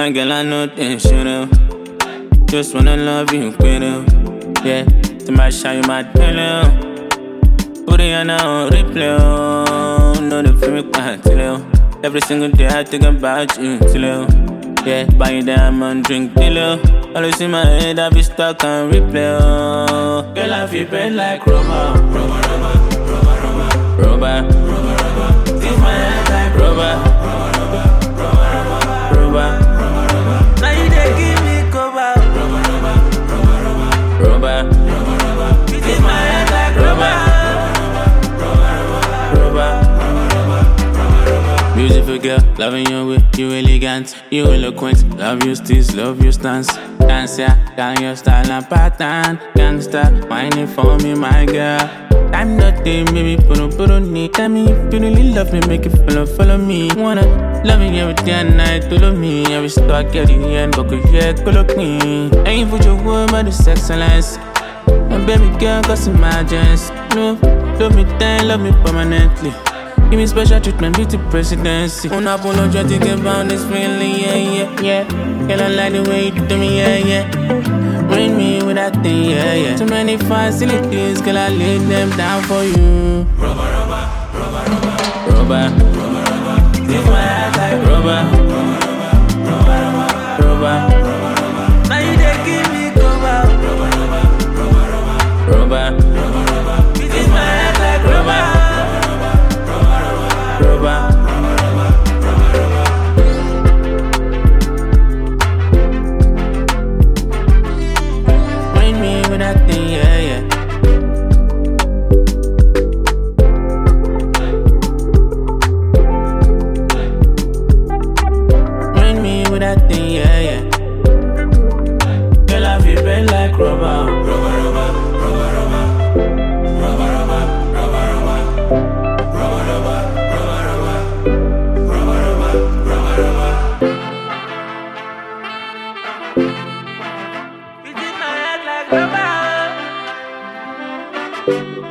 My girl, I know things, you know. Just wanna love you, quiero. Yeah, to my shine, my pillow. Put it on replay, oh. No, the feel me quite till. Every single day I think about you, till. Yeah, buy a diamond, drink till. Always in my head, I be stuck on replay, oh. Girl, I feel bad like rubber. Leave my head like rubber. Now you dey give me cover. Leave my head like rubber. Beautiful girl, loving your way, you elegant, you eloquent. Love your steez, love your stance. Dance, yeah, down your style and pattern. Gangsta, whining for me, my girl. I'm not there, baby, put me. Tell me if you really love me, make it follow me. Wanna love me every day and night, to love me. Every start getting the end, but could yeah, go look me. Ain't for your word, but it's excellence. And baby girl, cause emergency. No, love me then, love me permanently. Give me special treatment, beauty presidency. Unapologetic about this feeling, yeah. Girl, I like the way you do me, yeah. Bring me with that thing, yeah. Too many facilities, girl, I lay them down for you. Rubber. Leave my head like rubber. Now you dey give me cover. Leave my head like rubber. Bring me with that thing, yeah. Bring me with that thing, yeah. Girl, I feel bad like rubber. You did my head like rubber.